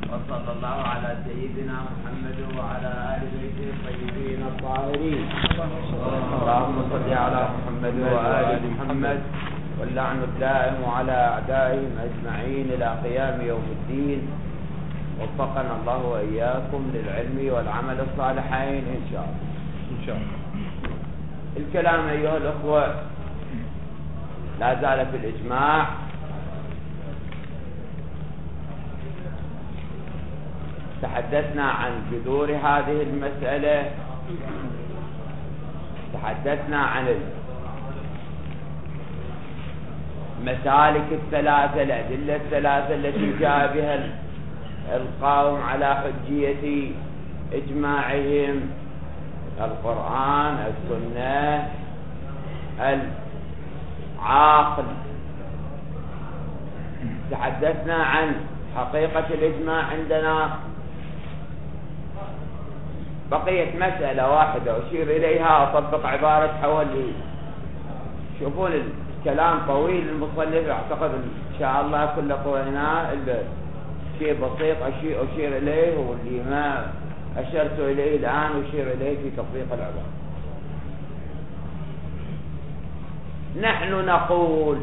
وصلى الله على سيدنا محمد وعلى آل بيته الطيبين الطاهرين. اللهم صل على محمد وآل محمد، واللعن الدائم على أعدائهم أجمعين إلى قيام يوم الدين. وفقنا الله وإياكم للعلم والعمل الصالحين إن شاء الله. إن شاء الله. الكلام أيها الأخوة لا زال في الإجماع. تحدثنا عن جذور هذه المسألة، تحدثنا عن المسالك الثلاثة، الأدلة الثلاثة التي جاء بها القوم على حجية إجماعهم: القرآن، السنة، العقل. تحدثنا عن حقيقة الإجماع عندنا. بقيت مسألة واحدة أشير إليها، أطبق عبارة حوالي. شوفون الكلام طويل، المصنف أعتقد إن شاء الله كل قويناه إلا شيء بسيط أشير إليه، واللي ما أشرت إليه الآن أشير إليه في تطبيق العبارة. نحن نقول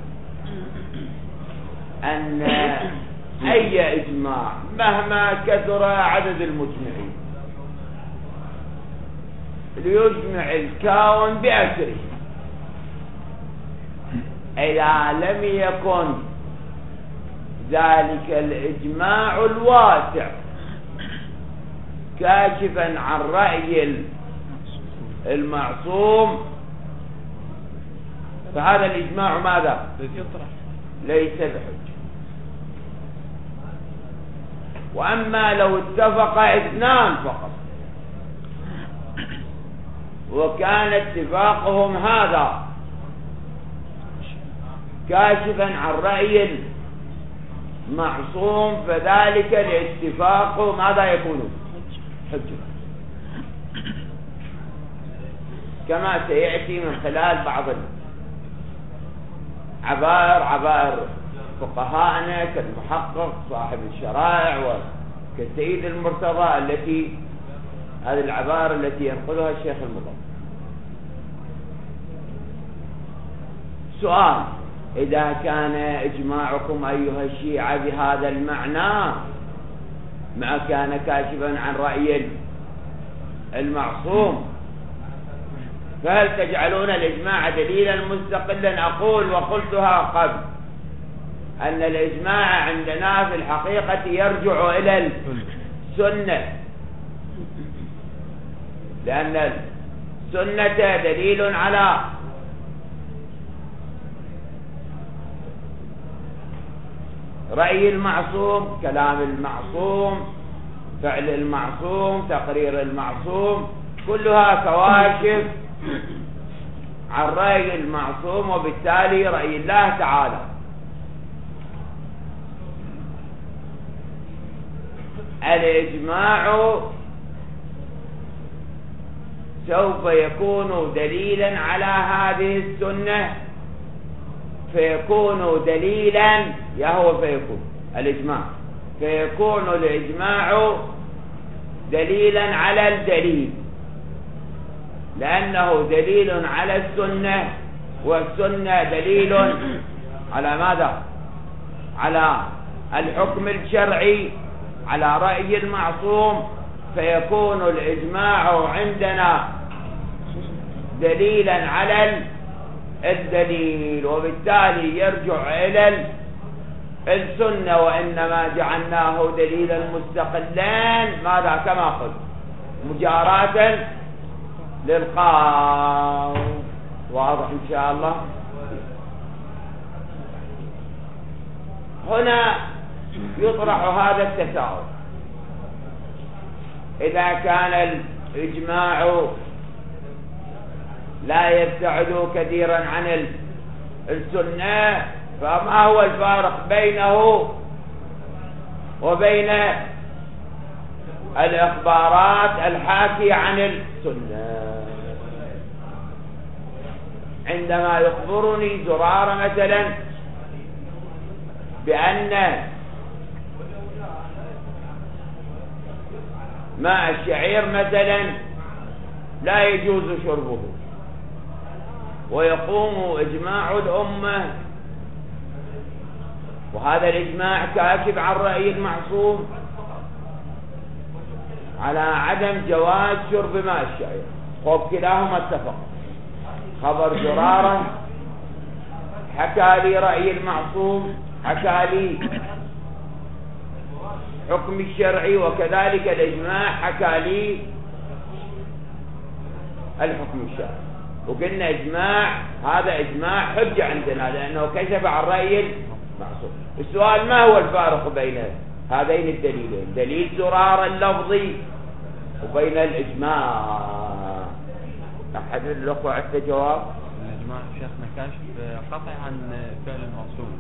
أن أي إجماع مهما كثر عدد المجمعين ليجمع الكون بأسره، إذا لم يكن ذلك الإجماع الواسع كاشفا عن رأي المعصوم، فهذا الإجماع ماذا؟ ليس بحجة. وأما لو اتفق اثنان فقط وكان اتفاقهم هذا كاشفا عن رأي المعصوم، فذلك الاتفاق ماذا يكون؟ حجة، كما سيأتي من خلال بعض عبائر فقهاءنا كالمحقق صاحب الشرائع وكالسيد المرتضى، التي هذه العبارة التي ينقلها الشيخ المضر. سؤال: إذا كان إجماعكم أيها الشيعة بهذا المعنى ما كان كاشفا عن رأي المعصوم، فهل تجعلون الإجماع دليلا مستقلا؟ أقول وقلتها قبل أن الإجماع عندنا في الحقيقة يرجع إلى السنة، لأن السنة دليل على رأي المعصوم، كلام المعصوم، فعل المعصوم، تقرير المعصوم، كلها كواشف عن رأي المعصوم، وبالتالي رأي الله تعالى. الإجماع سوف يكون دليلا على هذه السنة، فيكون دليلا فيكون الإجماع، فيكون الإجماع دليلا على الدليل، لأنه دليل على السنة، والسنة دليل على ماذا؟ على الحكم الشرعي، على رأي المعصوم، فيكون الإجماع عندنا دليلا على الدليل، وبالتالي يرجع إلى السنة. وإنما جعلناه دليلا مستقلا، ماذا؟ كما قلت، مجاراة للقول. واضح إن شاء الله؟ هنا يطرح هذا التساؤل: إذا كان الإجماع لا يبتعد كثيرا عن السنة، فما هو الفارق بينه وبين الإخبارات الحاكية عن السنة؟ عندما يخبرني زرار مثلا بأن ماء الشعير مثلا لا يجوز شربه، ويقوم إجماع الأمة، وهذا الإجماع كاشف عن رأي المعصوم على عدم جواز شرب ماء الشعير. كلاهما اتفق. خبر زرارة حكى لي رأي المعصوم، حكى لي حكم الشرعي، وكذلك الإجماع حكى لي الحكم الشرعي. وقلنا إجماع، هذا إجماع حجة عندنا لأنه كشف عن رأي المعصوم. السؤال ما هو الفارق بين هذين الدليلين، دليل زرارة اللفظي وبين الإجماع؟ أحد الأخوة عنده جواب؟ الإجماع شيخنا كاشف قطع عن فعل المعصوم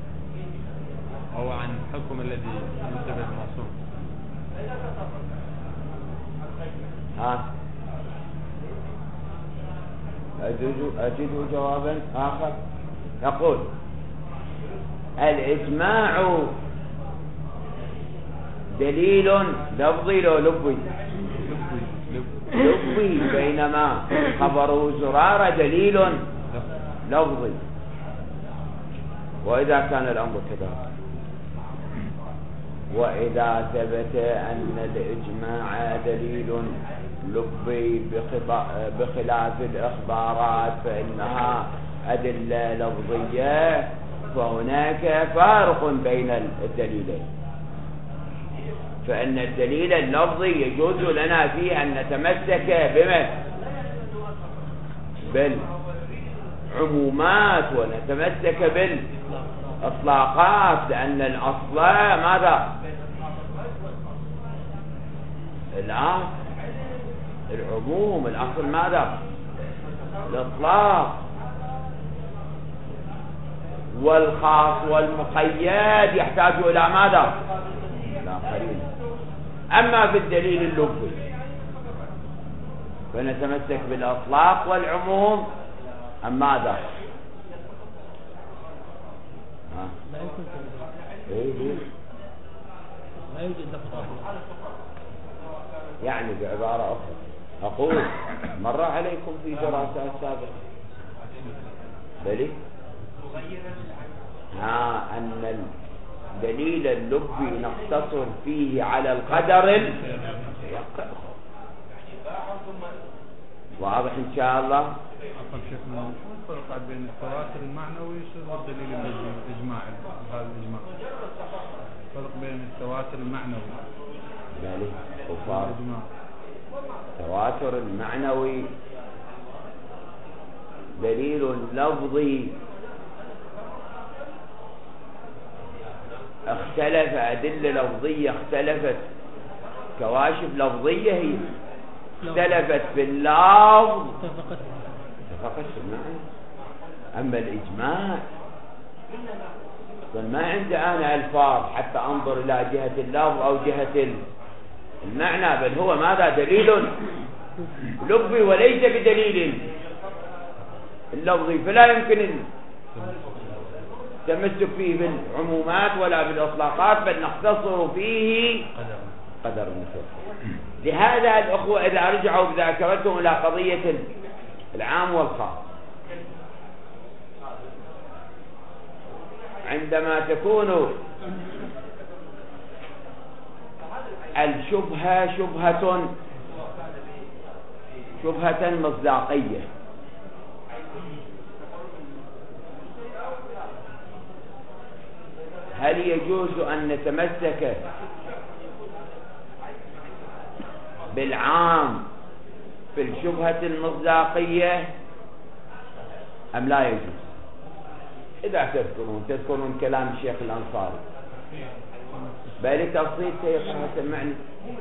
أو عن حكم الذي ينسب المعصوم. أجد جوابا آخر يقول: الإجماع دليل لفظي لو لفظي، بينما خبر زرارة دليل لفظي. وإذا كان الأمر كذلك، وإذا ثبت أن الإجماع دليل لفظي بخلاف الإخبارات فإنها أدلة لفظية، فهناك فارق بين الدليلين. فإن الدليل اللفظي يجوز لنا فيه أن نتمسك بالعمومات ونتمسك بالإطلاقات، لأن الأصل ماذا؟ الآن العموم، الأصل ماذا؟ الإطلاق. والخاص والمقيد يحتاج إلى ماذا؟ إلى قرينة. أما في الدليل اللفظي فنتمسك بالإطلاق والعموم. أم ماذا؟ لا يوجد لفظ. يعني بعبارة أخرى أقول مر عليكم في دراسات سابقة بلي أن الدليل اللفظي نقتصر فيه على القدر واضح إن شاء الله. أقل شيخنا الفرق بين التواتر المعنوي والدليل الإجماعي. هذا الإجماع فرق بين التواتر المعنوي والإجماع. التواتر المعنوي دليل لفظي اختلف، أدلة لفظية اختلفت، كواشف لفظية هي اختلفت في اللفظ اتفقت في المعنى. أما الإجماع ما عندي أنا ألفاظ حتى أنظر إلى جهة اللفظ أو جهة المعنى، بل هو ماذا؟ دليل لفظي وليس بدليل اللفظي، فلا يمكن التمسك فيه بالعمومات ولا بالإطلاقات، بل نختصر فيه قدر النصوص. لهذا الأخوة إذا رجعوا بذاكرتهم إلى قضية العام والخاص، عندما تكون الشبهة شبهة مصداقية، هل يجوز أن نتمسك بالعام في الشبهة المصداقية أم لا يجوز؟ إذا تذكرون كلام الشيخ الأنصاري بل تفصيل سمعني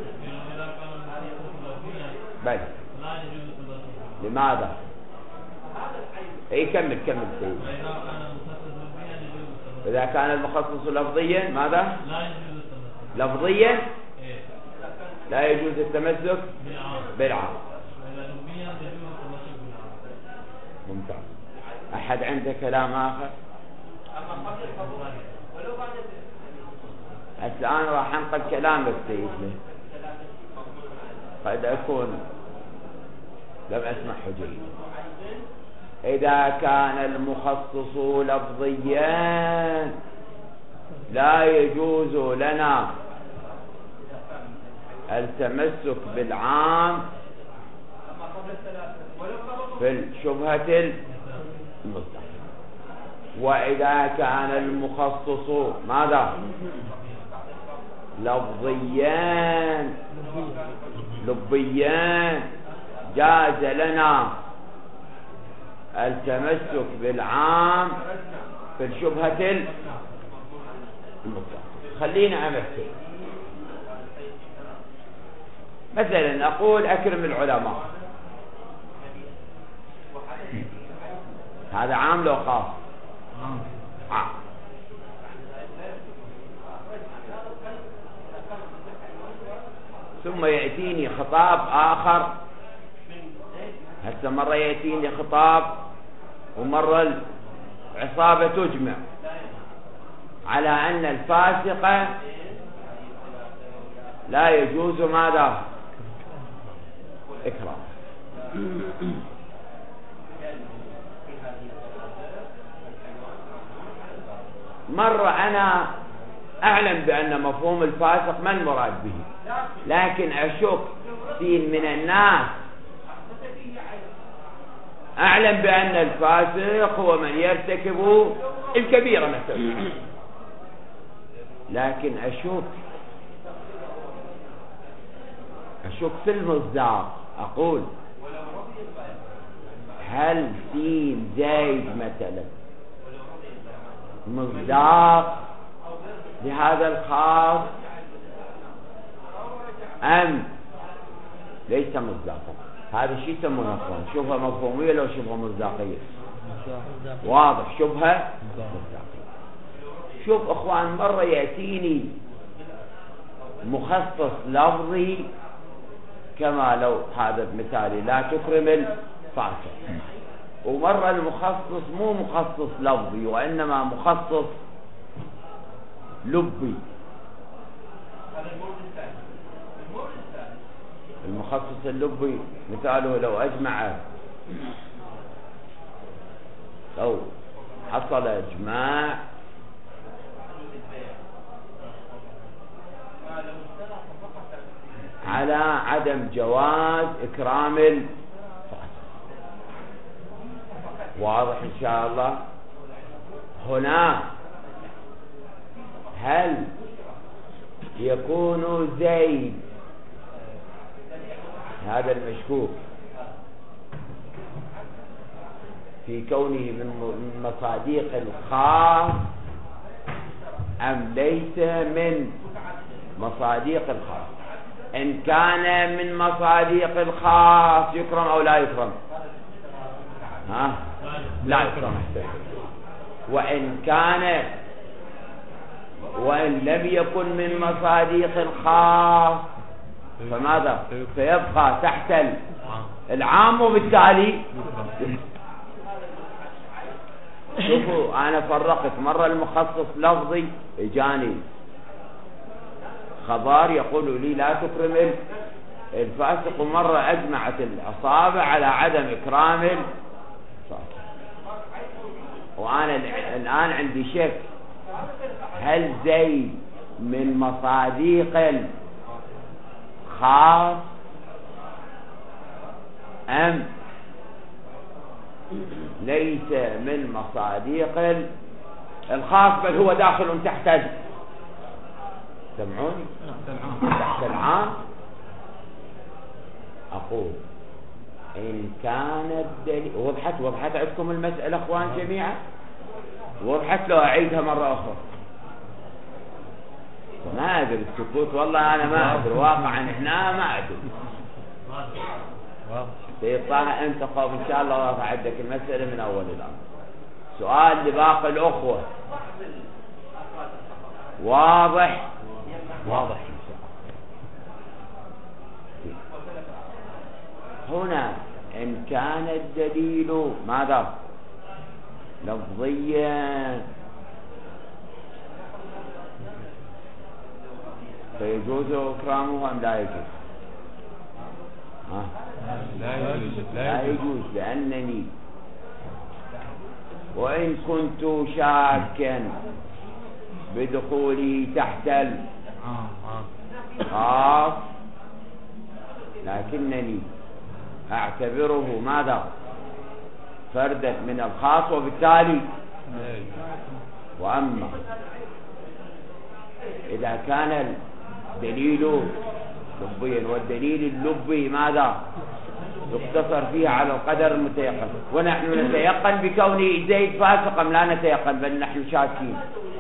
بل لماذا؟ اي كمل سيد. إذا كان المخصص لفظيا ماذا؟ لفظيا لا يجوز التمسك بالعام. ممتاز. أحد عنده كلام آخر؟ الآن راح أنقل كلام السيد له. قد أكون لم أسمعه جيدا. إذا كان المخصص لفظيا لا يجوز لنا التمسك بالعام في الشبهة المصداقية. وإذا كان المخصص ماذا؟ لفظيا لبيا جاز لنا التمسك بالعام في الشبهة المطلقة. خلينا أمثل. مثلا أقول أكرم العلماء، هذا عام لو خاص؟ عام. ثم يأتيني خطاب آخر، هسه مرة يأتيني خطاب ومرة العصابة تجمع على أن الفاسق لا يجوز ماذا؟ إكرام. مرة أنا أعلم بأن مفهوم الفاسق ما المراد به، لكن أشك كثير من الناس أعلم بأن الفاسق هو من يرتكب الكبيرة مثلا، لكن أشك في المصداق. أقول هل سين زايد مثلا مصداق لهذا الخاص أم ليس مصداقا؟ هذا الشيء يسمونه شبهة مفهومية لو شبهة مصداقية. واضح، شبهة مصداقية. شوف اخوان، مرة يأتيني مخصص لفظي كما لو هذا مثالي لا تكرم الفاسق، ومرة المخصص مو مخصص لفظي وإنما مخصص لبي. المخصص اللبي مثاله لو أجمع، لو حصل إجماع على عدم جواز إكرام الفاسق. واضح إن شاء الله؟ هنا هل يكون زيد هذا المشكوك في كونه من مصاديق الخاص أم ليس من مصاديق الخاص؟ إن كان من مصاديق الخاص يكرم أو لا يكرم؟ ها؟ لا يكرم. وإن لم يكن من مصاديق الخاص فماذا؟ سيبقى تحت العام، وبالتالي شوفوا أنا فرقت. مرة المخصص لفظي إجاني خبر يقول لي لا تكرم الفاسق، ومرة أجمعت الأصابع على عدم إكرام الفاسق. وأنا الآن عندي شك، هل زيد من مصاديق الخاص أم ليس من مصاديق الخاص، بل هو داخل تحت سمعوني تحت العام؟ أقول إن كان الدليل وضحت عندكم المسألة أخوان جميعا؟ وضحت لو أعيدها مرة أخرى؟ ما أدري السكوت، والله أنا ما أدري واقعا هنا ما أدري. سيد طه أنت قوم إن شاء الله واضح عندك المسألة من أول الأمر. سؤال لباقي الأخوة، واضح إن شاء الله. هنا إن كان الدليل ماذا؟ لفظيا فيجوز إكرامه أم لا يجوز؟ لا يجوز لأنني وإن كنت شاكا بدخوله تحت الخاص لكنني أعتبره ماذا فردا من الخاص وبالتالي وأما إذا كان الدليل لبيا والدليل اللبي ماذا يقتصر فيه على القدر المتيقن ونحن نتيقن بكونه زيد فاسقا لا نتيقن بل نحن شاكين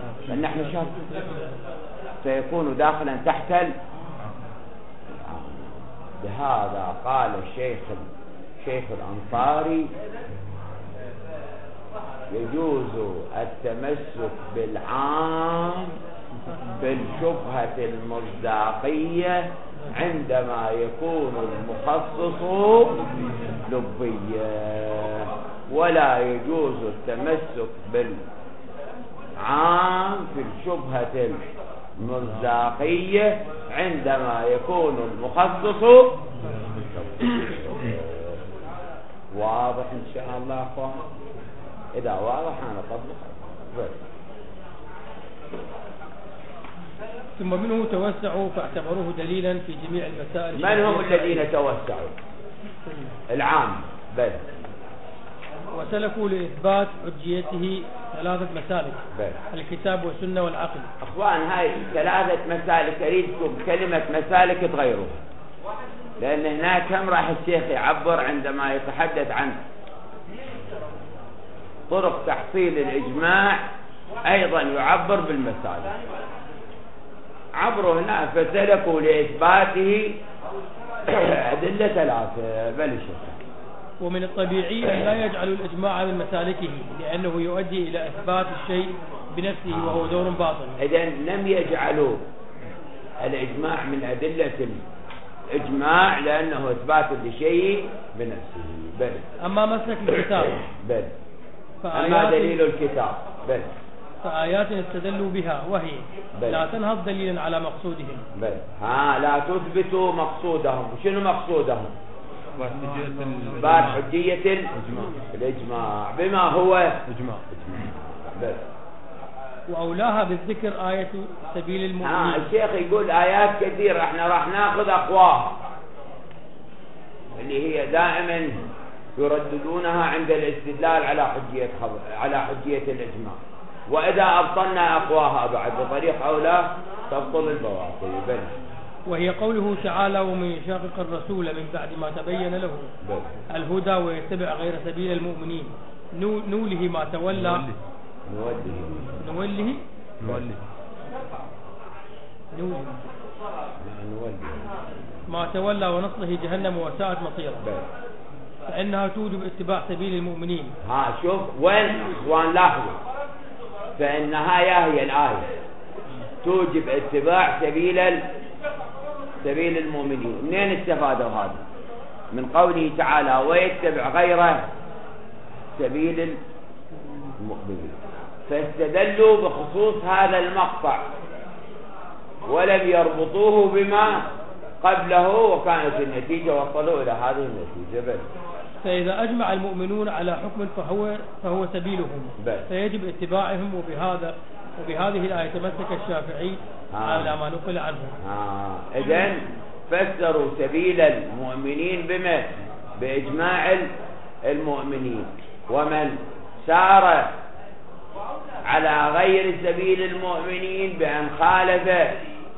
سيكون داخلا تحت لهذا قال الشيخ الأنصاري يجوز التمسك بالعام بالشبهة المصداقية عندما يكون المخصص لبيا ولا يجوز التمسك بالعام في الشبهة المصداقية عندما يكون المخصص واضح إن شاء الله أخوان إذا واضح أنا طبق ثم منه توسعوا فاعتبروه دليلا في جميع المسائل. من هم الذين توسعوا؟ العام بل وسلكوا لإثبات حجيته 3 مسالك الكتاب والسنة والعقل. أخوان هاي 3 مسالك أريدكم كلمة مسالك تغيروها لأن هناك هم راح الشيخ يعبر عندما يتحدث عن طرق تحصيل الإجماع أيضا يعبر بالمسالك عبروا هنا فسلكوا لإثباته أدلة 3 بل شيخ. ومن الطبيعي أن لا يجعلوا الإجماع من مسالكه لأنه يؤدي إلى إثبات الشيء بنفسه وهو دور باطل. إذن لم يجعلوا الإجماع من أدلة الإجماع لأنه إثبات لشيء بنفسه بل. أما مسلك الكتاب بل أما دليل الكتاب بل فآيات استدلوا بها وهي لا تنهض دليلا على مقصودهم بل لا تثبتوا مقصودهم. شنو مقصودهم؟ إثبات حجية الإجماع بما هو إجماع بل. وأولاها بالذكر آية سبيل المؤمنين. الشيخ يقول آيات كثيرة احنا راح ناخذ أقواها اللي هي دائما يرددونها عند الاستدلال على حجية الإجماع وإذا أبطلنا أقواها بعد بطريق أولى تبطل البواطل بل. وهي قوله تعالى ومن يشاقق الرسول من بعد ما تبين له الهدى ويتبع غير سبيل المؤمنين نوله ما تولى نوله ما تولى ونصله جهنم وساءت مصيره فإنها توجب اتباع سبيل المؤمنين. شوف وين اخوان لاحظوا فإنها هي الآية توجب اتباع سبيل المؤمنين. منين استفادوا هذا؟ من قوله تعالى ويتبع غير سبيل المؤمنين فاستدلوا بخصوص هذا المقطع ولم يربطوه بما قبله وكانت النتيجة وصلوا إلى هذه النتيجة بل. فإذا أجمع المؤمنون على حكم فهو سبيلهم فيجب اتباعهم وبهذه الآية تمسك الشافعي على ما نقل عنه. إذن فسروا سبيل المؤمنين بما بإجماع المؤمنين ومن سار على غير سبيل المؤمنين بأن خالف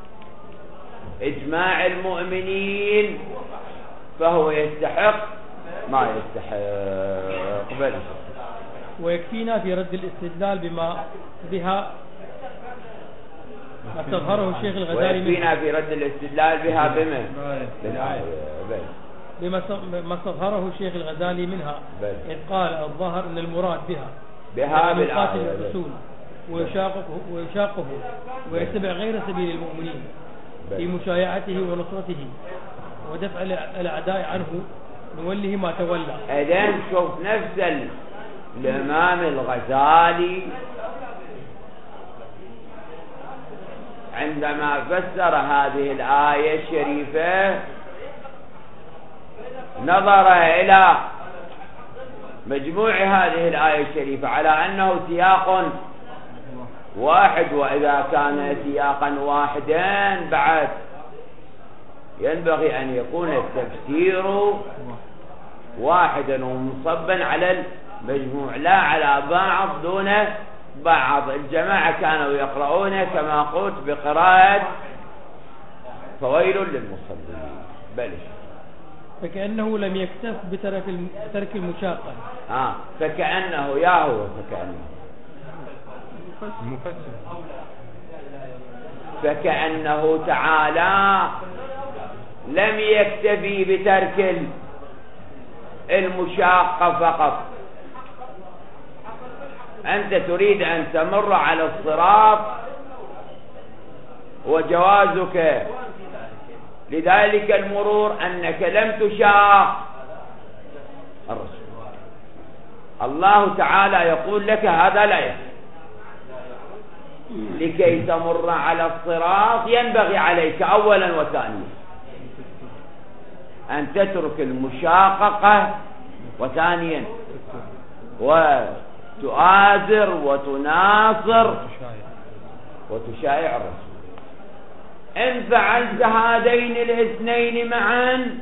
إجماع المؤمنين فهو يستحق ما يستحق بل. ويكفينا في رد الاستدلال بها ما استظهره الشيخ الغزالي ويكفينا في رد الاستدلال بها بما استظهره الشيخ الغزالي منها إذ قال الظاهر أن المراد بها بالقاتل الرسول ويشاقه ويتبع غير سبيل المؤمنين في مشايعته ونصرته ودفع الأعداء عنه نوله ما تولى. إذن شوف نفس الإمام الغزالي عندما فسر هذه الآية الشريفة نظر إلى مجموع هذه الآية الشريفة على أنه سياق واحد، وإذا كان سياقا واحدا بعد ينبغي أن يكون التفسير واحدا ومنصبا على المجموع لا على بعض دون بعض. الجماعة كانوا يقرؤون كما قلت بقراءة فويل للمصلين. بلش فكأنه لم يكتف بترك المشاقة. فكأنه يا هو فكأنه تعالى لم يكتفي بترك المشاقة فقط. أنت تريد أن تمر على الصراط وجوازك لذلك المرور أنك لم تشاق الرسول. الله تعالى يقول لك هذا لا يكفي. لكي تمر على الصراط ينبغي عليك أولا وثانيا أن تترك المشاقة، وثانيا وتؤازر وتناصر وتشايع الرسول. إن فعلت هذين الاثنين معا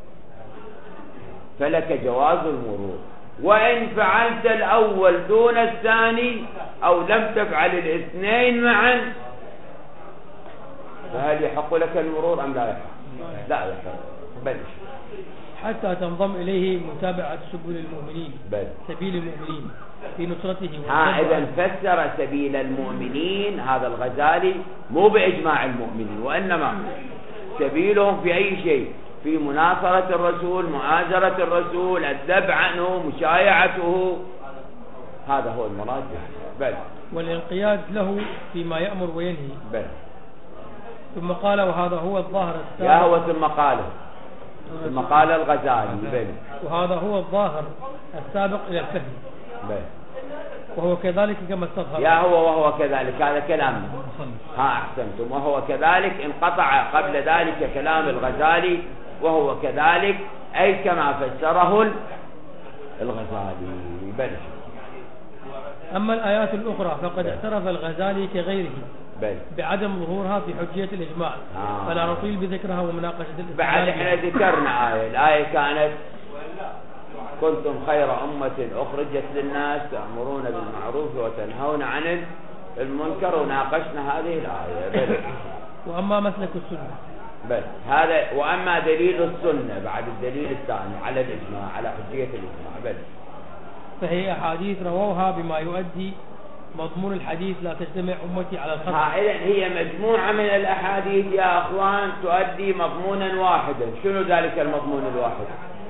فلك جواز المرور، وإن فعلت الأول دون الثاني أو لم تفعل الاثنين معا فهل يحق لك المرور أم لا يحق؟ لا يحق. بلش حتى تنضم إليه متابعة سبيل المؤمنين. سبيل المؤمنين في نصرته. إذا فسر سبيل المؤمنين هذا الغزالي مو بإجماع المؤمنين، وإنما سبيلهم في أي شيء، في مناصرة الرسول، مؤازرة الرسول، الذب عنه، مشايعته، هذا هو المراد به. والانقياد له فيما يأمر وينهي. ثم قال وهذا هو الظاهر السابق. يا هو ثم قال الغزالي وهذا هو الظاهر السابق إلى الفهم. وهو كذلك كما استظهر. يا هو وهو كذلك، هذا كلام. أحسنتم. وهو كذلك انقطع قبل ذلك كلام الغزالي وهو كذلك أي كما فسره الغزالي. بلش. أما الآيات الأخرى فقد اعترف الغزالي كغيره بعدم ظهورها في حجية الإجماع، فلا نطيل بذكرها ومناقشة الاستدلال. بعد احنا ذكرنا الآية كانت كنتم خير أمة أخرجت للناس تأمرون بالمعروف وتنهون عن المنكر، وناقشنا هذه الآية. وأما مسلك السنة هذا، وأما دليل السنة بعد الدليل الثاني على الإجماع على حجية الإجماع فهي أحاديث رووها بما يؤدي مضمون الحديث لا تجتمع أمتي على الخطأ. إذن هي مجموعة من الأحاديث يا أخوان تؤدي مضمونا واحدا. شنو ذلك المضمون الواحد؟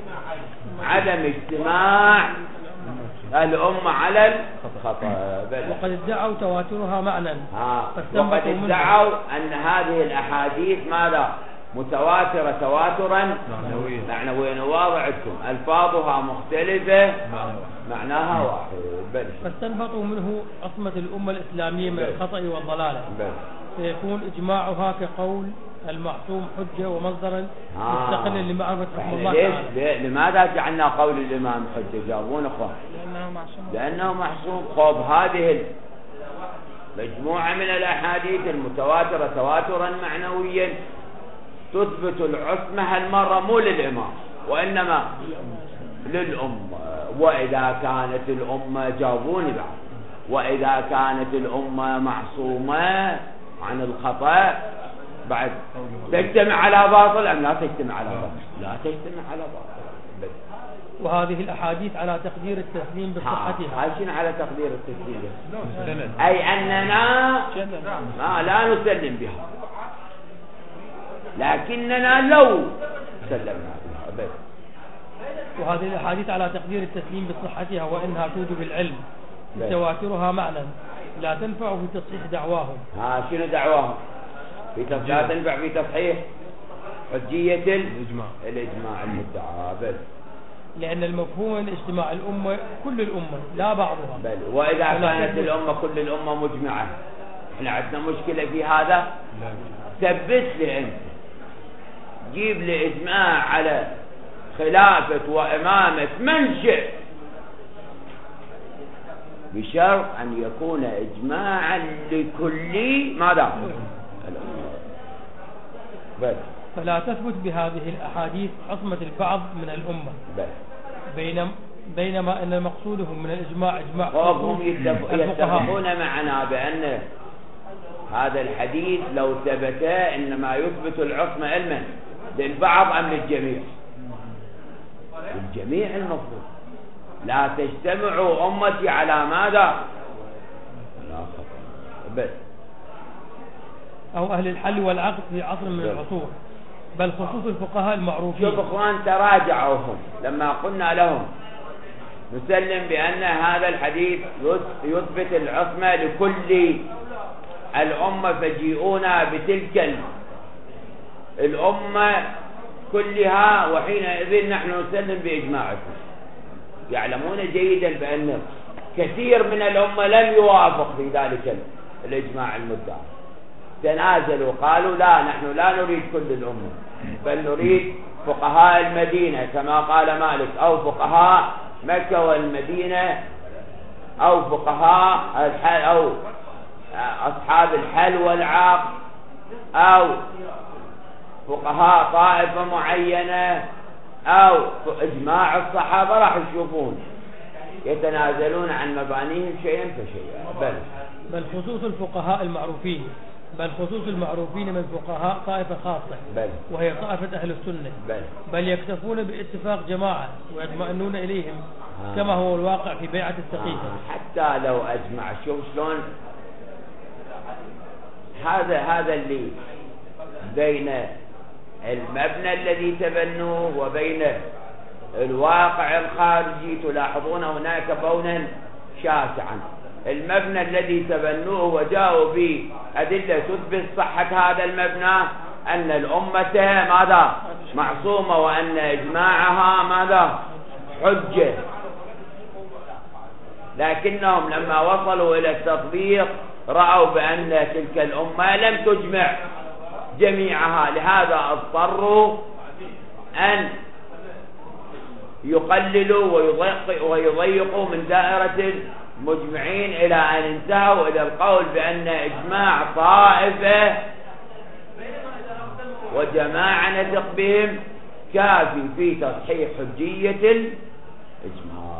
عدم اجتماع الأمة على الخطأ. وقد ادعوا تواترها معنى. وقد ادعوا أن هذه الأحاديث ماذا؟ متواترة تواترا معنويا. واضح عندكم ألفاظها مختلفة معناها واحد. فاستنبطوا منه عصمة الأمة الإسلامية من الخطأ والضلالة. فيكون إجماعها كقول المعصوم حجة ومصدرا مستقلا لمعرفة حكم الله تعالى. لماذا جعلنا قول الإمام حجة؟ جاوبون أخوان. لأنه معصوم. طب هذه مجموعة من الأحاديث المتواترة تواترا معنويا تثبت العصمة هالمرة مو للإمام وإنما للأمة. وإذا كانت الأمة، جاوبوني بعد، وإذا كانت الأمة معصومة عن الخطأ بعد تجتمع على باطل أم لا تجتمع على باطل؟ لا تجتمع على باطل. وهذه الأحاديث على تقدير التسليم بصحتها. عايشين على تقدير التسليم، أي أننا لا نسلم بها، لكننا لو سلمنا بها. وهذه الأحاديث على تقدير التسليم بصحتها وإنها توجب العلم تواترها معنى لا تنفع في تصحيح دعواهم. شنو دعواهم؟ لا تنفع في تصحيح حجية الإجماع المدعى. لأن المفهوم من اجتماع الأمة كل الأمة لا بعضها. وإذا كانت الأمة كل الأمة مجمعة، احنا عندنا مشكلة في هذا. ثبت لي أنت، جيب لي إجماع على خلافة وإمامة من شئ، بشرط أن يكون إجماعا لكل ماذا؟ بس. فلا تثبت بهذه الأحاديث عصمة البعض من الأمة، بس. بينما أن مقصودهم من الإجماع إجماع هم يتفقون معنا بأن هذا الحديث لو ثبت إنما يثبت العصمة علما للبعض أم للجميع؟ للجميع المفروض. لا تجتمع أمتي على ماذا؟ لا خطأ. بس. أو أهل الحل والعقد في عصر من العصور، بل خصوص الفقهاء المعروفين. شوف اخوان تراجعوهم لما قلنا لهم نسلم بأن هذا الحديث يثبت العصمة لكل الأمة، فجيئونا بتلك الأمة كلها، وحينئذ نحن نسلم بإجماعكم. يعلمون جيدا بأن كثير من الأمة لم يوافق في ذلك الإجماع المدعى، تنازلوا قالوا لا، نحن لا نريد كل الأمة، بل نريد فقهاء المدينة كما قال مالك، أو فقهاء مكة والمدينة، أو فقهاء الحل، أو أصحاب الحل والعقد، أو فقهاء طائفة معينة، أو إجماع الصحابة. راح تشوفون يتنازلون عن مبانيهم شيئا فشيئا. بل خصوص الفقهاء المعروفين، بل خصوص المعروفين من فقهاء طائفة خاصة، وهي طائفة أهل السنة، بل يكتفون باتفاق جماعة ويطمئنون إليهم كما هو الواقع في بيعة السقيفة. حتى لو أجمع، شوف شلون هذا اللي بين المبنى الذي تبنوه وبين الواقع الخارجي تلاحظون هناك بونا شاسعا. المبنى الذي تبنوه وجاءوا بأدلة تثبت صحة هذا المبنى، أن الأمة ماذا؟ معصومة، وأن إجماعها ماذا؟ حجة. لكنهم لما وصلوا إلى التطبيق رأوا بأن تلك الأمة لم تجمع جميعها، لهذا اضطروا أن يقللوا ويضيقوا من دائرة المجمعين، إلى أن انتهوا إلى القول بأن إجماع طائفة وجماعة نثق بهم كافي في تصحيح حجية الإجماع.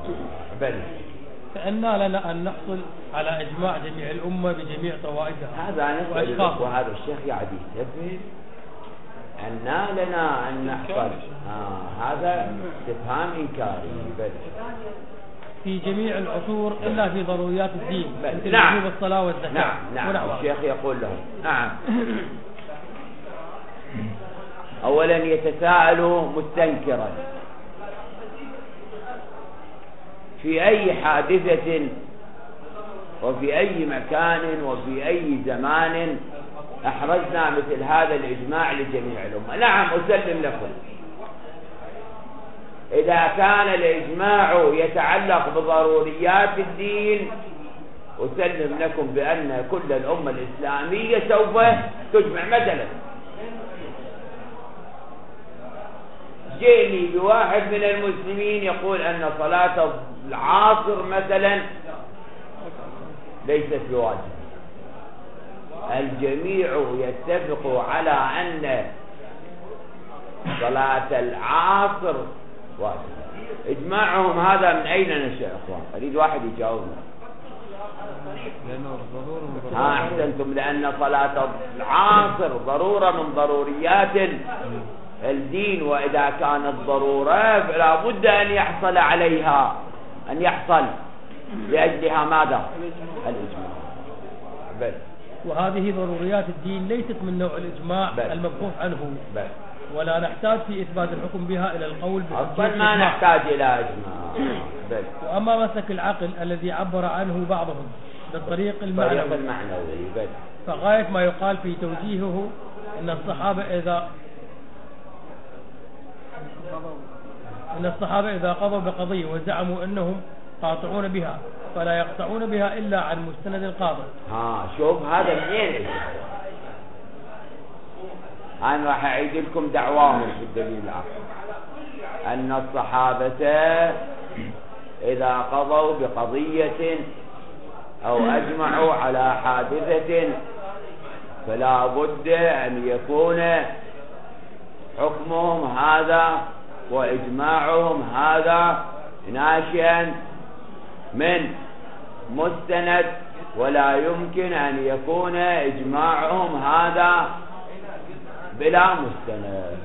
فإنا لنا أن نحصل على إجماع جميع الأمة بجميع طوائفها. هذا نسأل، وهذا الشيخ يعد يستفهم أننا لنا أن نحصل. هذا استفهام إنكاري. في جميع العصور إلا في ضروريات الدين مثل نعم. وجوب الصلاة والزكاة. نعم. الشيخ يقول لهم نعم. أولا يتساءل مستنكرا في أي حادثة وفي أي مكان وفي أي زمان أحرزنا مثل هذا الإجماع لجميع الأمة. نعم أسلم لكم، إذا كان الإجماع يتعلق بضروريات الدين أسلم لكم بأن كل الأمة الإسلامية سوف تجمع. مثلا جئني بواحد من المسلمين يقول أن صلاة العصر مثلا ليست بواجب، الجميع يتفق على أن صلاة العصر واجب. إجماعهم هذا من أين نشأ إخوان؟ أريد واحد يجاوبنا. أحسنتم، لأن صلاة العصر ضرورة من ضروريات الدين، وإذا كانت ضرورة فلا بد أن يحصل عليها، أن يحصل لأجلها ماذا؟ الإجماع. وهذه ضروريات الدين ليست من نوع الإجماع المبحوث عنه، ولا نحتاج في إثبات الحكم بها إلى القول أصلا ما نحتاج إلى إجماع. وأما مسلك العقل الذي عبر عنه بعضهم بالطريق المعنوي، فغاية ما يقال في توجيهه أن الصحابة إذا قضوا بقضية وزعموا أنهم قاطعون بها فلا يقطعون بها إلا عن مستند القاضي. شوف هذا منين؟ أنا راح أعيد لكم دعواهم في الدليل العقل. أن الصحابة إذا قضوا بقضية أو أجمعوا على حادثة فلا بد أن يكون حكمهم هذا وإجماعهم هذا ناشئا من مستند، ولا يمكن أن يكون إجماعهم هذا بلا مستند.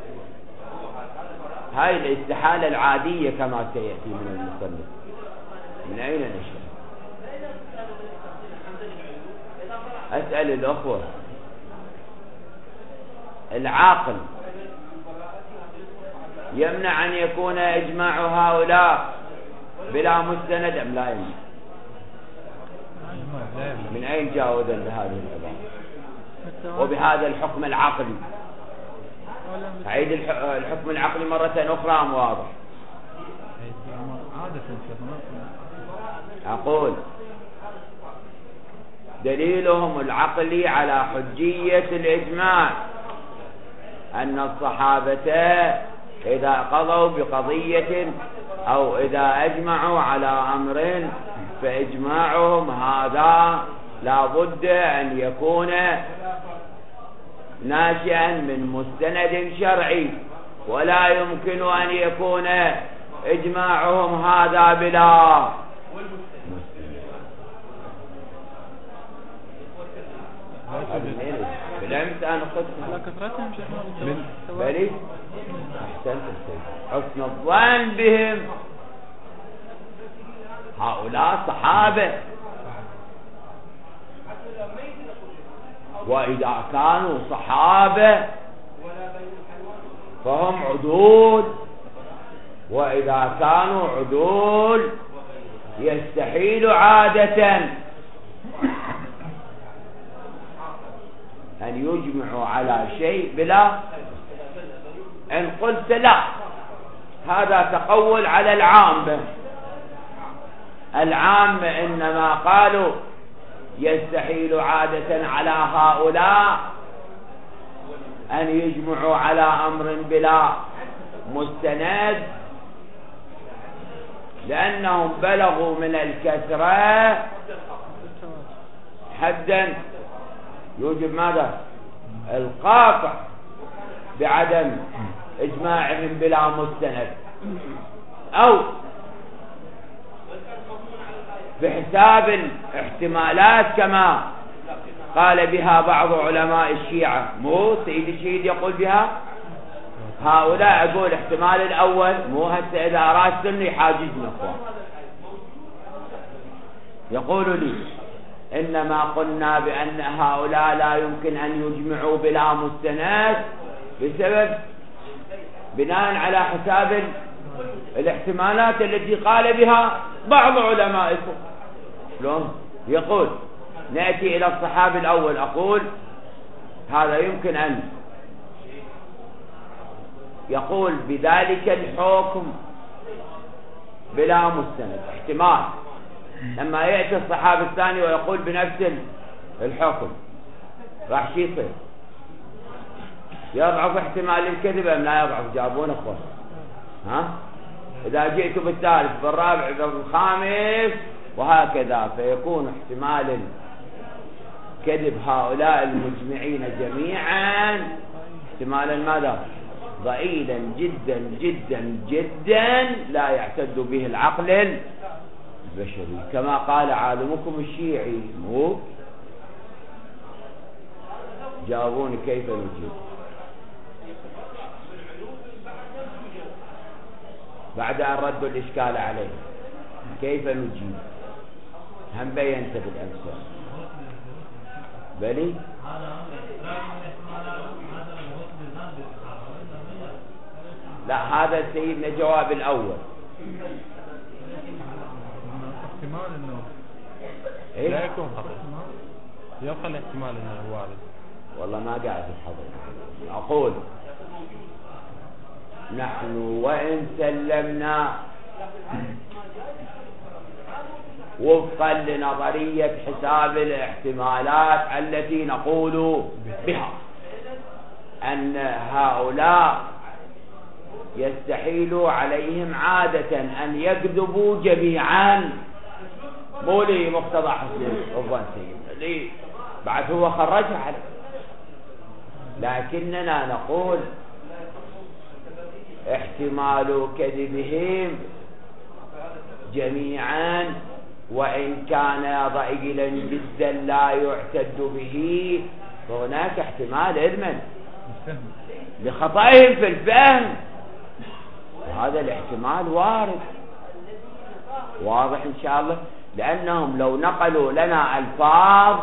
هاي الاستحالة العادية كما سيأتي من المصنف. من أين نشأ؟ أسأل الأخوة، العاقل يمنع أن يكون إجماع هؤلاء بلا مستند أم لا يمنع؟ من أين جاء إذن بهذه العبارة وبهذا الحكم العقلي؟ أعيد الحكم العقلي مرة أخرى أم واضح؟ أقول دليلهم العقلي على حجية الإجماع أن الصحابة إذا قضوا بقضية أو إذا أجمعوا على أمر فإجماعهم هذا لا بد أن يكون ناشئا من مستند شرعي، ولا يمكن أن يكون إجماعهم هذا بلا بالأمس أنا قلت على كثرتهم بلي أحسنت السيد حسن الظن بهم. هؤلاء صحابة، وإذا كانوا صحابة فهم عدول، وإذا كانوا عدول يستحيل عادة أن يجمعوا على شيء بلا. إن قلت لا، هذا تقول على العامة. العامة إنما قالوا يستحيل عادة على هؤلاء أن يجمعوا على أمر بلا مستند، لأنهم بلغوا من الكثرة حدا يوجب ماذا؟ القاطع بعدم إجماعهم بلا مستند، أو بحساب الاحتمالات كما قال بها بعض علماء الشيعة. مو سيد الشهيد يقول بها، هؤلاء يقول احتمال الأول، مو هسه إذا أراد سني حاجزنا أخوان. يقول لي إنما قلنا بأن هؤلاء لا يمكن أن يجمعوا بلا مستند بسبب بناء على حساب الاحتمالات التي قال بها بعض علمائكم. شلون؟ يقول نأتي إلى الصحابي الأول، أقول هذا يمكن أن يقول بذلك الحكم بلا مستند، احتمال. لما يأتي الصحابي الثاني ويقول بنفس الحكم راح شي يصير؟ يضعف احتمال الكذب أم لا يضعف؟ جابون أخوان. ها؟ إذا جئت بالثالث بالرابع بالخامس وهكذا، فيكون احتمال كذب هؤلاء المجمعين جميعا احتمالا ماذا؟ ضئيلا جدا جدا جدا لا يعتد به العقل البشري، كما قال عالمكم الشيعي. مو جاوبوني كيف نجيب بعد أن ردوا الإشكال عليه؟ كيف نجيب؟ هم بينت بالأمثال بلي لا، هذا سيدنا جواب الأول. احتمال انه لا يكون خطأ، يبقى الاحتمال انه وارد. والله ما قاعد الحضر. أقول نحن وإن سلمنا وفقا لنظرية حساب الاحتمالات التي نقول بها أن هؤلاء يستحيل عليهم عادة أن يكذبوا جميعا. مو لي مقتضى حسن الظن لي بعد هو خرجها عليه، لكننا نقول احتمال كذبهم جميعا وإن كان ضئيلا جدا لا يعتد به، فهناك احتمال علما لخطئهم في الفهم، هذا الاحتمال وارد واضح إن شاء الله. لأنهم لو نقلوا لنا ألفاظ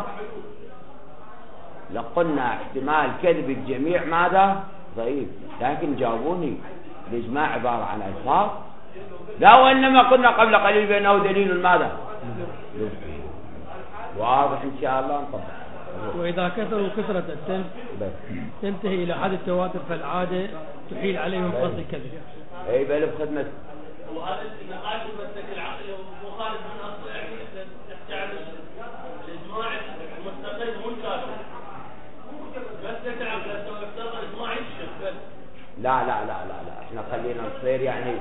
لقلنا احتمال كذب الجميع ماذا ضعيف، لكن جاوبوني الإجماع عبارة عن ألفاظ، لا وإنما قلنا قبل قليل بأنه دليل ماذا واضح إن شاء الله نطبق. وإذا كثروا كثرة تنتهي إلى حد التواتر فالعادة تحيل عليهم قصد الكذب. أي بل بخدمة وهذا النقاش مسلك العقل مخالف من أصل يعني تعمل الإجماع المستقل منكر مسلك العقل افترض الإجماع يشف. لا احنا خلينا نصير يعني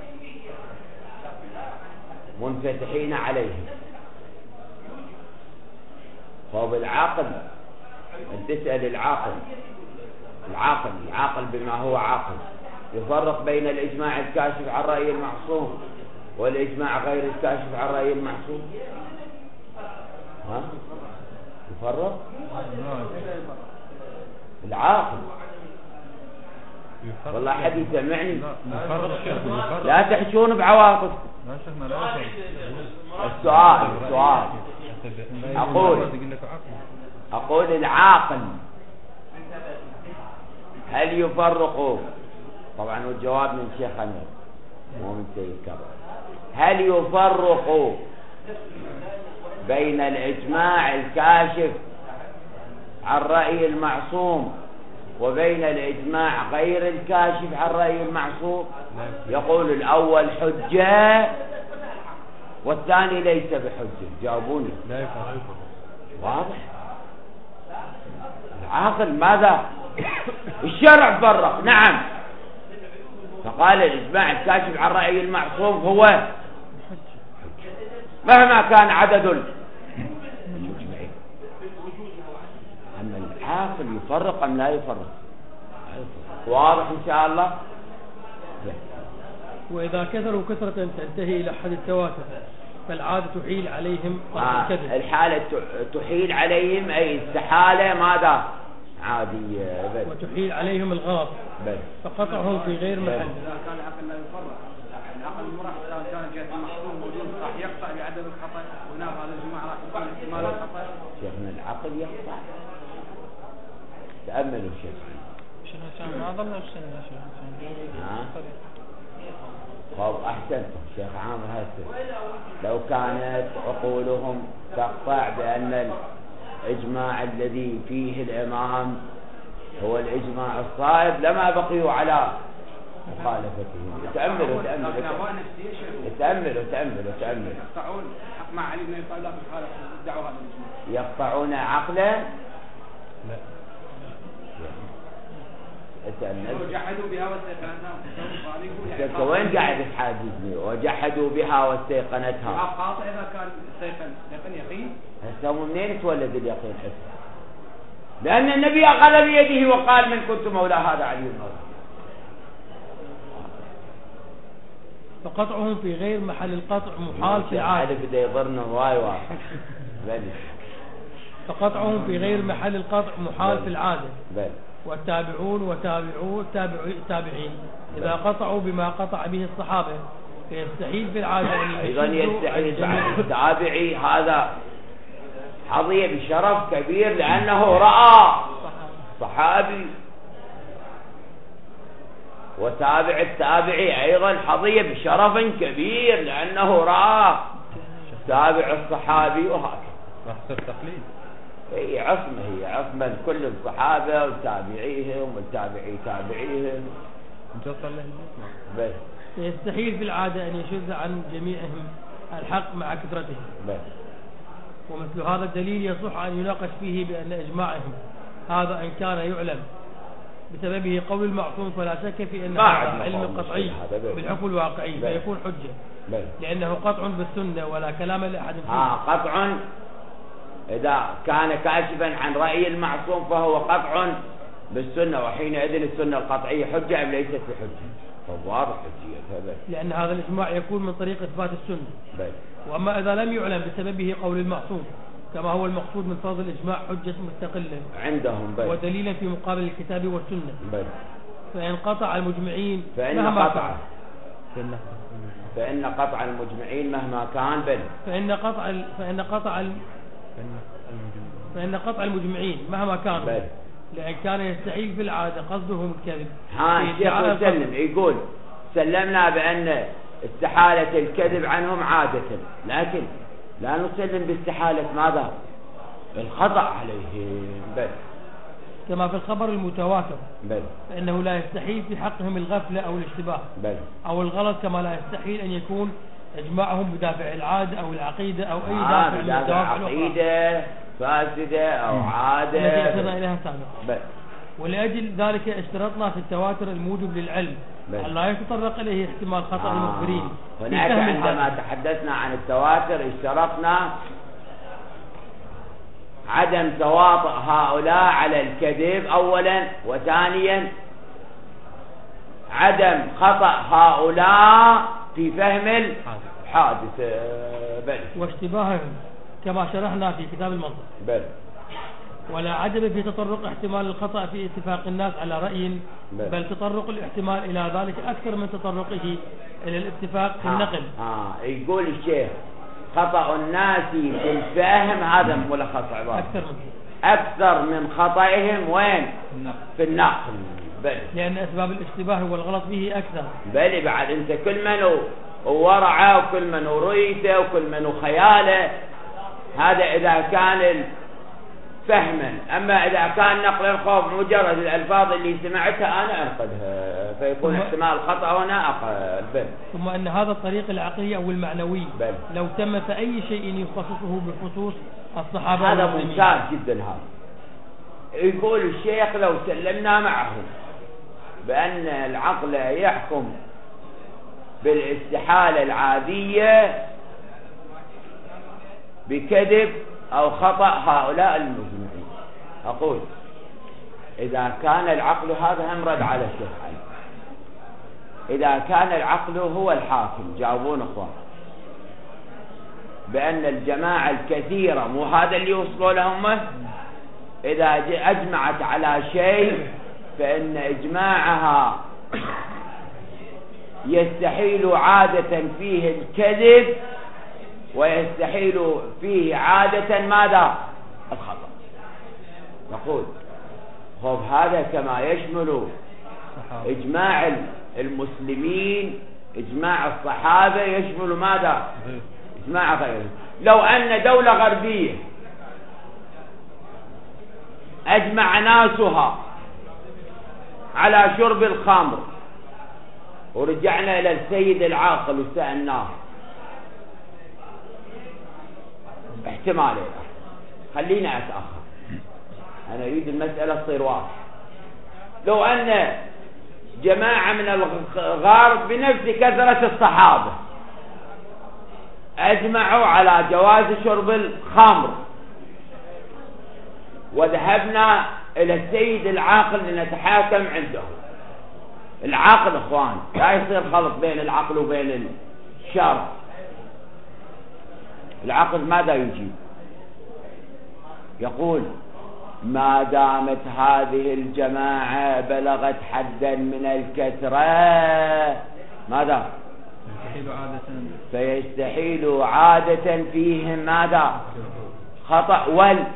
منفتحين عليهم. فبالعاقل أن تسأل العاقل بما هو عاقل يفرق بين الإجماع الكاشف عن رأي المعصوم والإجماع غير الكاشف عن رأي المعصوم. ها يفرق العاقل. والله حد يسمعني لا تحشون بعواطف. السؤال أقول العاقل هل يفرق، طبعا والجواب من شيخ أنور مو من سيد كبر، هل يفرق بين الإجماع الكاشف عن رأي المعصوم وبين الإجماع غير الكاشف عن رأي المعصوم؟ يقول الأول حجة والثاني ليس بحجة. جاوبوني. واضح. العاقل ماذا؟ الشرع فرق نعم، فقال الإجماع الكاشف عن رأي المعصوم هو مهما كان عدد المجمعين. أما العاقل يفرق أم لا يفرق؟ واضح إن شاء الله. وإذا كثروا كثرة تنتهي إلى حد التواتر فالعادة تحيل عليهم الكذب. الحالة تحيل عليهم أي استحالة ماذا عادية وتحيل عليهم الغلط فقطعهم في غير محل. إذا كان العقل لا يفرق، العقل المرحل كان جهة المحصول موجود راح يقطع بعدم الخطأ، هناك هذا الجماعة راح يكون احتمال الخطأ. شيخنا العقل يقطع. تأملوا شيخنا ما ظلنا السنة شيخنا. خب أحسنتم شيخ عامر هسه لو كانت عقولهم تقطع بأن الإجماع الذي فيه الإمام هو الإجماع الصائب لما بقيوا على مخالفتهم. تأملوا يقطعون حق مع علي بن أبي طالب خالف دعوا هذا الإجماع. يقطعون عقلا لا وجحدوا بها واستيقنتها. وين قاعد تحاجزني؟ وجحدوا بها واستيقنتها. قاطع إذا كان استيقن يقين. هسه منين تولد اليقين حسن؟ لأن النبي أخذ بيده وقال من كنت مولى هذا علي المولى. فقطعهم في غير محل القطع محال في العادة. بده يضرنا واي فقطعهم في غير محل القطع محال في العادة. والتابعون وتابعوا التابعين إذا قطعوا بما قطع به الصحابة فيستحيل في العادة أن أيضا يستحيل التابعي هذا حظي بشرف كبير لأنه رأى صحابي، وتابع التابعي أيضا حظي بشرف كبير لأنه رأى تابع الصحابي، وهكذا راح تصير تقليد. هي عصمة كل الصحابة وتابعيهم والتابعي تابعيهم. بس يستحيل في العادة أن يشذ عن جميعهم الحق مع كثرتهم. ومثل هذا الدليل يصح أن يناقش فيه بأن إجماعهم هذا إن كان يعلم بسببه قول المعصوم فلا شك في أن هذا علم قطعي بالحكم الواقعي فيكون حجة لأنه قطع بالسنة ولا كلام لأحد فيه. قطع إذا كان كاشفا عن رأي المعصوم فهو قطع بالسنة، وحينئذ السنة القطعية حجة أم ليست بحجة؟ فواضح حجية. لأن هذا الإجماع يكون من طريق إثبات السنة. وأما إذا لم يعلم بسببه قول المعصوم كما هو المقصود من فرض الإجماع حجة مستقلة عندهم ودليلا في مقابل الكتاب والسنة. فإن قطع المجمعين فإن قطع المجمعين مهما كان فإن قطع المجمعين مهما كان لأن كان يستحيل في العادة قصدهم الكذب. الشيخ يسلم يقول سلمنا بأن استحالة الكذب عنهم عادة، لكن لا نسلم باستحالة ماذا؟ الخطأ عليهم. كما في الخبر المتواتر فإنه لا يستحيل في حقهم الغفلة أو الاشتباه أو الغلط، كما لا يستحيل أن يكون إجماعهم بدافع العادة أو العقيدة أو أي دافع من الدوافع عقيدة فاسدة أو عادة التي أشرنا إليها سابقا. ولأجل ذلك اشترطنا في التواتر الموجب للعلم أن لا يتطرق إليه احتمال خطأ المخبرين. هناك عندما تحدثنا عن التواتر اشترطنا عدم تواطؤ هؤلاء على الكذب أولا، وثانيا عدم خطأ هؤلاء في فهم الحادثة واشتباههم كما شرحنا في كتاب المنطق. ولا عجب في تطرق احتمال الخطأ في اتفاق الناس على رأي، بل تطرق الاحتمال إلى ذلك أكثر من تطرقه إلى الاتفاق في النقل. يقول الشيخ خطأ الناس في الفهم هذا ملخص عبارة أكثر من خطئهم وين؟ في النقل. لأن أسباب الاشتباه والغلط به أكثر. بعد أنت كل من ورعه وكل من رؤيته وكل من خياله، هذا إذا كان فهما. أما إذا كان نقل الخوف مجرد الألفاظ اللي سمعتها أنا أنقلها فيكون احتمال الخطأ هنا أقل. ثم أن هذا الطريق العقلي أو المعنوي لو تم فأي شيء يخصصه بخصوص الصحابة هذا ممتاز جدا. هذا يقول الشيخ لو سلمنا معه بأن العقل يحكم بالاستحالة العادية بكذب أو خطأ هؤلاء المجمعين، أقول إذا كان العقل هذا هم رد على الشيخ علي، إذا كان العقل هو الحاكم جاوبون أخوان بأن الجماعة الكثيرة مو هذا اللي وصلوا لهم، إذا أجمعت على شيء فإن إجماعها يستحيل عادة فيه الكذب ويستحيل فيه عادة ماذا؟ الخطأ. نقول هذا كما يشمل إجماع المسلمين إجماع الصحابة يشمل ماذا؟ إجماع غيره. لو أن دولة غربية أجمع ناسها على شرب الخمر ورجعنا إلى السيد العاقل وسألناه احتمالين، خلينا أتأخر أنا أريد المسألة تصير واضحة. لو أن جماعة من الغرب بنفس كثرة الصحابة أجمعوا على جواز شرب الخمر وذهبنا إلى السيد العاقل لنتحاكم عنده، العقل اخوان لا يصير خلط بين العقل وبين الشرع. العقل ماذا يجيب؟ يقول ما دامت هذه الجماعة بلغت حدا من الكثرة ماذا؟ فيستحيل عادة فيهم ماذا؟ خطأ والكذب.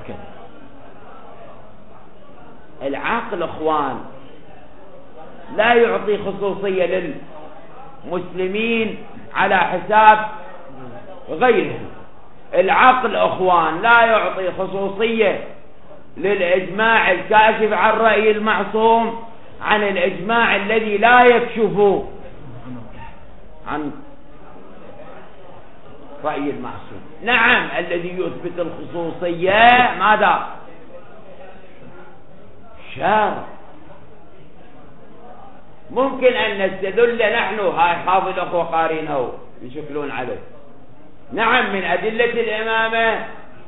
العقل اخوان لا يعطي خصوصية للمسلمين على حساب غيرهم. العقل اخوان لا يعطي خصوصية للإجماع الكاشف عن رأي المعصوم عن الإجماع الذي لا يكشف عن رأي المعصوم. نعم الذي يثبت الخصوصية ماذا؟ شرع. ممكن أن نستدل نحن، هاي حافظ الأخوة قارينه يشكلون عليه، نعم من أدلة الإمامة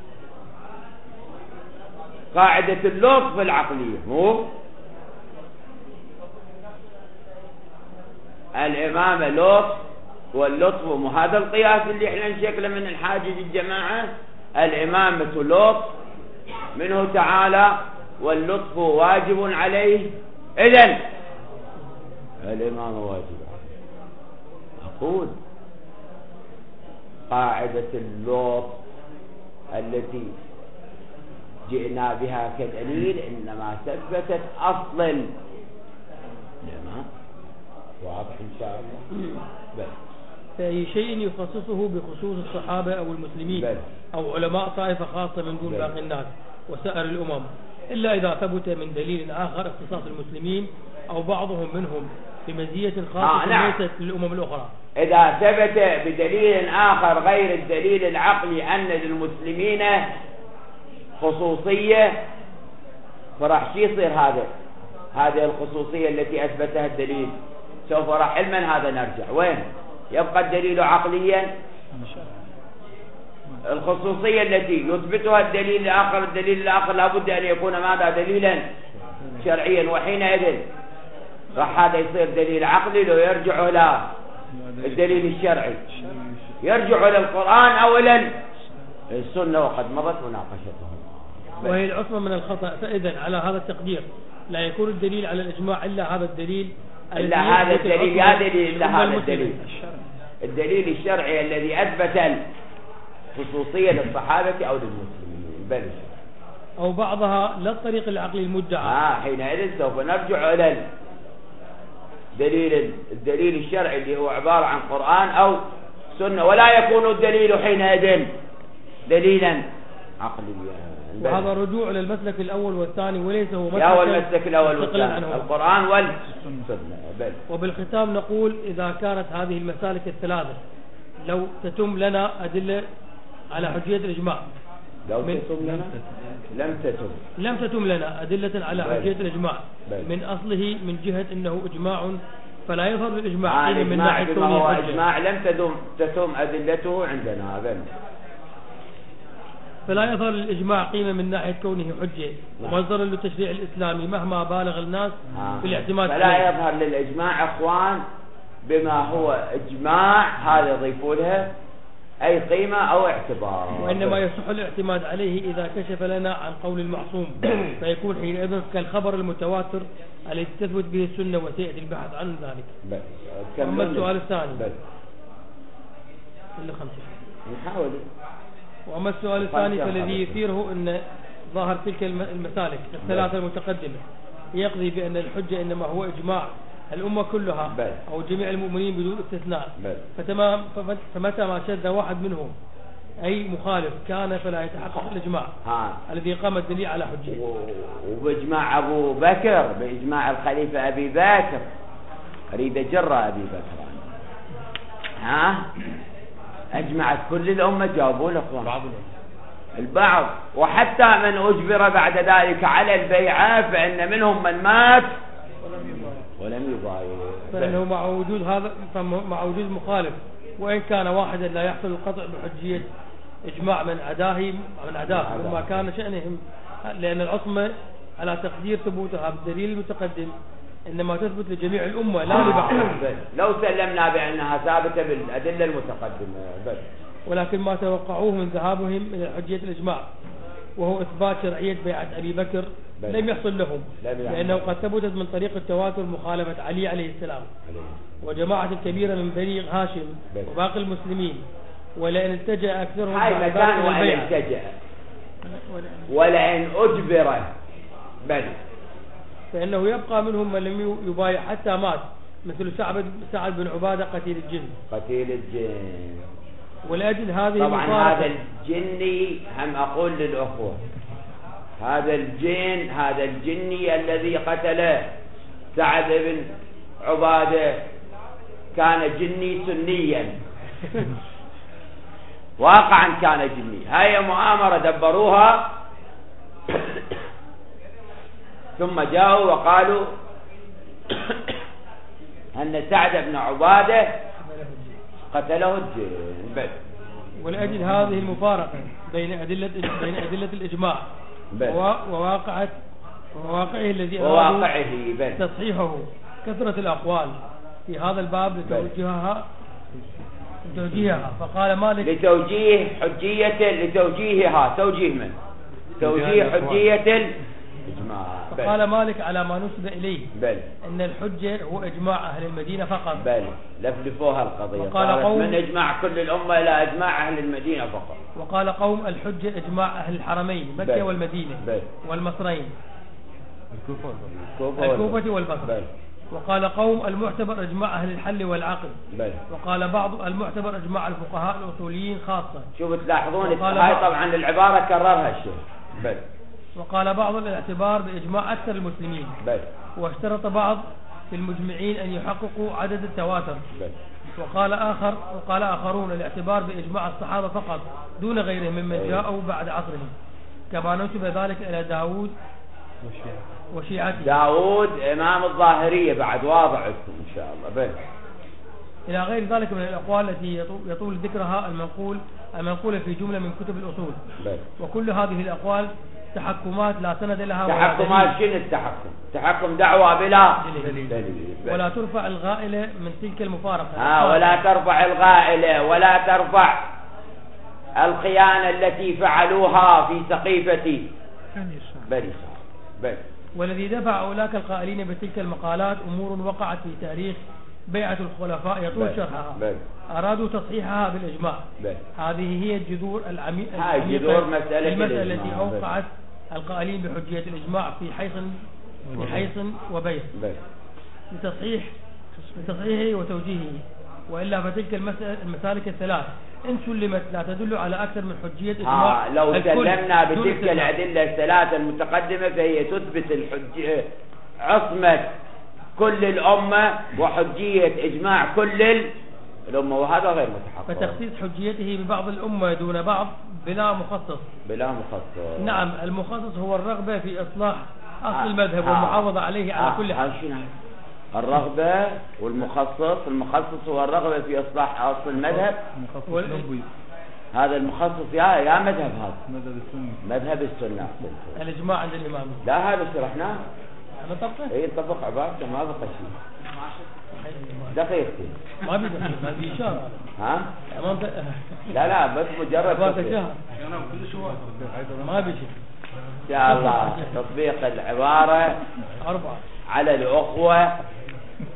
قاعدة اللطف العقلية، مو الإمامة لطف، واللطف مو هذا القياس اللي احنا نشكله من الحاجج الجماعة، الإمامة لطف منه تعالى واللطف واجب عليه، إذن الإمامة واجب. أقول قاعدة اللطف التي جئنا بها كدليل إنما ثبتت أصل الإمام، واضح إن شاء الله. بل فأي شيء يخصصه بخصوص الصحابة أو المسلمين بل. أو علماء طائفة خاصة من دون باقي الناس وسائر الأمم، إلا إذا ثبت من دليل آخر اختصاص المسلمين أو بعضهم منهم بمزية خاصة نعم. ليست للأمم الأخرى. إذا ثبت بدليل آخر غير الدليل العقلي أن للمسلمين خصوصية، فراح شو يصير هذه الخصوصية التي أثبتها الدليل سوف راح علما هذا نرجع وين يبقى الدليل عقليا. الخصوصية التي يثبتها الدليل الآخر لابد أن يكون ماذا؟ دليلا شرعيا، وحينئذ راح هذا يصير دليل عقلي لو يرجع إلى الدليل الشرعي، يرجع إلى القرآن أو إلى السنة، وقد مضت مناقشتهم. وهي العصمة من الخطأ. فإذا على هذا التقدير لا يكون الدليل على الإجماع إلا هذا الدليل، إلا هذا الدليل، يا دليل إلا هذا الدليل، الدليل الشرعي الذي أثبت خصوصية للصحابة أو للمسلمين، بل أو بعضها لا الطريق العقلي المدعى. حينئذ سوف نرجع إلى الدليل الشرعي اللي هو عبارة عن قرآن أو سنة، ولا يكون الدليل حينئذ دليلا عقليا. وهذا رجوع إلى المسلك الأول والثاني، وليس هو المسلك الأول والثاني، القرآن والسنة. بل وبالختام نقول إذا كانت هذه المسالك الثلاثة لو تتم لنا أدلة على حجية الإجماع، لم تتم لنا أدلة على حجية الإجماع من أصله من جهة أنه إجماع، فلا يظهر الإجماع من ناحية كونه حجة. إجماع لم تتم أدلته عندنا، فلا يظهر الإجماع قيمة من ناحية كونه حجة ومصدرا للتشريع الإسلامي مهما بالغ الناس في الاعتماد. فلا يظهر للإجماع أخوان بما هو إجماع هذا يضيفوا لها أي قيمة أو اعتبار، وإنما يصح الاعتماد عليه إذا كشف لنا عن قول المعصوم، فيكون حينئذ كالخبر المتواتر الذي تثبت به السنة، وسيأتي البحث عن ذلك. أما السؤال الثاني إلا 5 نحاول. وأما السؤال الثاني فالذي يثيره أن ظاهر تلك المسالك الثلاثة المتقدمة يقضي بأن الحجة إنما هو إجماع الأمة كلها أو جميع المؤمنين بدون استثناء، فمتى ما شذ واحد منهم أي مخالف كان فلا يتحقق الإجماع الذي قام الدليل على حجة. وبإجماع أبو بكر، بإجماع الخليفة أبي بكر، أريد أجر أبي بكر أجمعت كل الأمة، جاوبون أخوان البعض، وحتى من أجبر بعد ذلك على البيعة فإن منهم من مات ولم يبايع، فإنه مع وجود مخالف وإن كان واحدا لا يحصل القطع بحجية إجماع من عداه وما كان شأنهم، لأن العصمة على تقدير ثبوتها بالدليل المتقدم إنما تثبت لجميع الأمة لا لبعض، لو سلمنا بأنها ثابتة بالأدلة المتقدمة ولكن ما توقعوه من ذهابهم إلى حجية الإجماع وهو إثبات شرعية بيعة أبي بكر لم يحصل لهم، لأنه قد ثبتت من طريق التواتر مخالفة علي عليه السلام وجماعة كبيرة من بني هاشم وباقي المسلمين، ولئن التجأ أكثرهم ولئن أجبر فإنه يبقى منهم من لم يبايع حتى مات، مثل سعد بن عبادة قتيل الجن. ولأجل هذه طبعا هذا الجني هم أقول للأخوة، هذا الجني الذي قتل سعد بن عبادة كان جني سنيا واقعا كان جني، هاي مؤامرة دبروها ثم جاءوا وقالوا أن سعد بن عبادة قتله الجن. بل ولأجل هذه المفارقة بين أدلة الإجماع وواقعه الذي أرادوا تصحيحه كثرة الأقوال في هذا الباب لتوجيهها فقال مالك لتوجيه حجية الإجماع. فقال مالك على ما نسب إليه أن الحجة هو إجماع أهل المدينة فقط. لفلفوها القضية صارت من إجماع كل الأمة إلى إجماع أهل المدينة فقط. وقال قوم الحجة إجماع أهل الحرمين مكة والمدينة والمصرين الكوفة والبصرة. وقال قوم المعتبر إجماع أهل الحل والعقل. وقال بعض المعتبر إجماع الفقهاء الأصوليين خاصة. شوفوا تلاحظون هاي طبعا العبارة كررها الشيخ. وقال بعض الاعتبار بإجماع أكثر المسلمين. واشترط بعض المجمعين أن يحققوا عدد التواتر. وقال آخرون الاعتبار بإجماع الصحابة فقط دون غيرهم ممن جاءوا بعد عصرهم، كما نسب ذلك إلى داود وشيعته. داود إمام الظاهرية بعد واضع اسم إن شاء الله. إلى غير ذلك من الأقوال التي يطول ذكرها المنقولة في جملة من كتب الأصول. وكل هذه الأقوال تحكمات لا سند لها. تحكمات شنو التحكم؟ تحكم دعوة بلا دليل. ولا ترفع الغائلة من تلك المفارقة. ولا ترفع الغائلة ولا ترفع الخيانة التي فعلوها في سقيفة بني سعد. والذي دفع أولاك القائلين بتلك المقالات أمور وقعت في تاريخ بيعة الخلفاء يطول شرحها. أرادوا تصحيحها بالإجماع. هذه هي الجذور العميقة المسألة التي أوقعت القائلين بحجية الإجماع في حيصن وبيت لتصحيحه وتوجيهه. وإلا فتلك المسالك الثلاث إن سلمت لا تدل على أكثر من حجية إجماع. لو سلمنا بتلك الأدلة الثلاثة المتقدمة فهي تثبت عصمة كل الأمة وحجية إجماع كل الأمة، وهذا غير متحقق. فتخصيص حجيته ببعض الأمة دون بعض بلا مخصص. نعم، المخصص هو الرغبة في إصلاح أصل المذهب والمحافظة عليه على كل حال. الرغبة والمخصص. المخصص هو الرغبة في إصلاح أصل المذهب. هذا المخصص يا مذهب هذا مذهب السنة. الإجماع عند الإمام. لا هذا شرحناه. أنا طبقه. طبق عبارته ما بقى شيء. دقيقتين. ما بي إشارة. لا بس مجرد ما بي شيء. إن شاء الله تطبيق العبارة 4 على الأخوة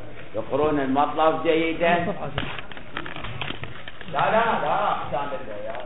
يقرون المطلب جيدا. لا أحسن بالله.